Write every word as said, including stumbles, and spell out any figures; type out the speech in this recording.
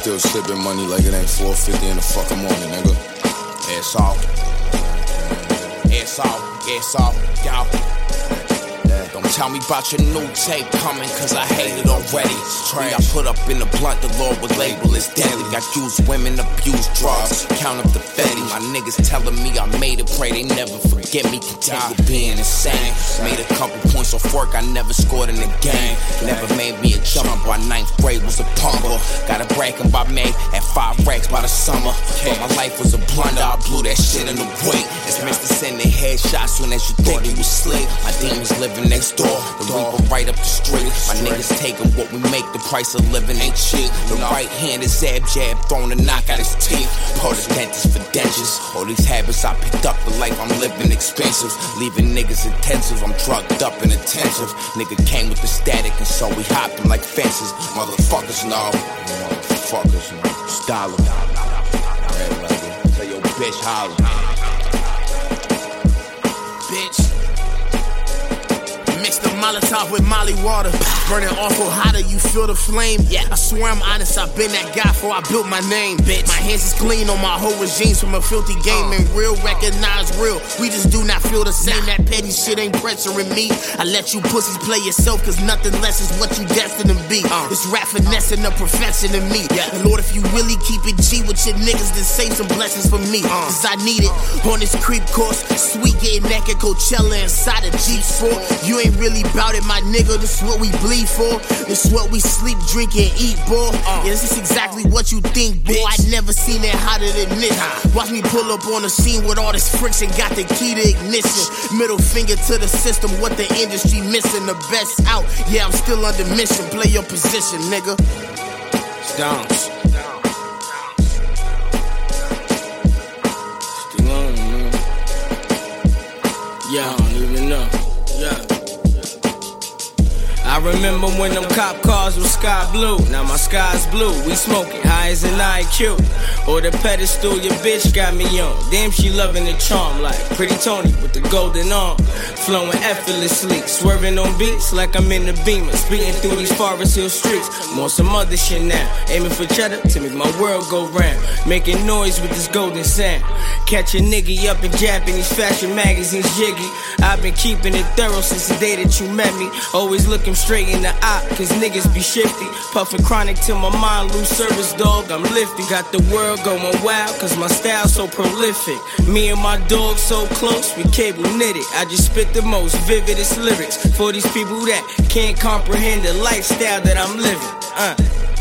still slipping money like it ain't four fifty in the fucking morning, nigga. Ass off. Ass off. Ass off. Y'all. Don't tell me about your new tape coming, cause I hate it already. Tree I put up in the blunt, the Lord would label as deadly. I use women, abuse drugs, count up the fatty. My niggas telling me I made it, pray they never forget me. Content with being insane. Made a couple points off work, I never scored in the game. Never made me a jumper, by ninth grade was a pumper. Got a bragging by May, at five racks by the summer. But my life was a blunder, I blew that shit in the weight. It's Mister sending headshots soon as you thought he was slick. My demons living next door, the reaper right up the street. My niggas taking what we make, the price of living ain't cheap. The right hand is zab jab, throwing a knock out his teeth. Call the dentist for dentures. All these habits I picked up, the life I'm living expensive. Leaving niggas intensive, I'm drugged up and attentive. Nigga came with the static and so we hopped them like fences. Motherfuckers know, motherfuckers know. Style em. Red leather. Tell your bitch holler. Bitch. Mix the Molotov with Molly water. Burning awful hotter, you feel the flame? Yeah, I swear I'm honest, I've been that guy before I built my name, bitch. My hands is clean on my whole regimes from a filthy game. And real, recognize real. We just do not feel the same. That petty shit ain't pressuring me. I let you pussies play yourself, cause nothing less is what you destined to be. Uh, it's rap finessing the profession in me. Yeah. And Lord, if you really keep it G with your niggas, then save some blessings for me. Uh, cause I need it on this creep course. Sweet getting neck at Coachella inside a Jeeps for. You ain't really bout it, my nigga. This is what we bleed for. This is what we sleep, drink, and eat, boy. Uh, yeah, this is exactly what you think, boy. I never seen it hotter than this. Watch me pull up on the scene with all this friction. Got the key to ignition. Middle finger to the system. What the industry missing? The best out. Yeah, I'm still under mission. Play your position, nigga. Stones. Still on, man. Yeah, I don't even know. Yeah. I remember when them cop cars was sky blue. Now my sky's blue. We smoking high as an I Q. Or the pedestal your bitch got me on. Damn, she loving the charm like Pretty Tony with the golden arm. Flowing effortlessly, swerving on beats like I'm in the Beamer. Speeding through these Forest Hill streets. I'm on some other shit now. Aiming for cheddar to make my world go round. Making noise with this golden sound. Catch a nigga up in Japanese fashion magazines jiggy. I've been keeping it thorough since the day that you met me. Always looking straight in the eye, cause niggas be shifty. Puffin' chronic till my mind lose service, dog. I'm lifty. Got the world going wild, cause my style so prolific. Me and my dog so close, we cable knitted. I just spit the most vividest lyrics for these people that can't comprehend the lifestyle that I'm living. Uh.